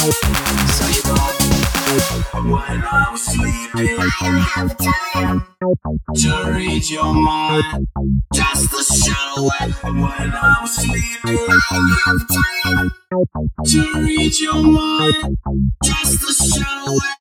So you know, when I was sleeping, I didn't have time to read your mind. Just a shadow when I was sleeping, I didn't have time to read your mind. Just a shadow.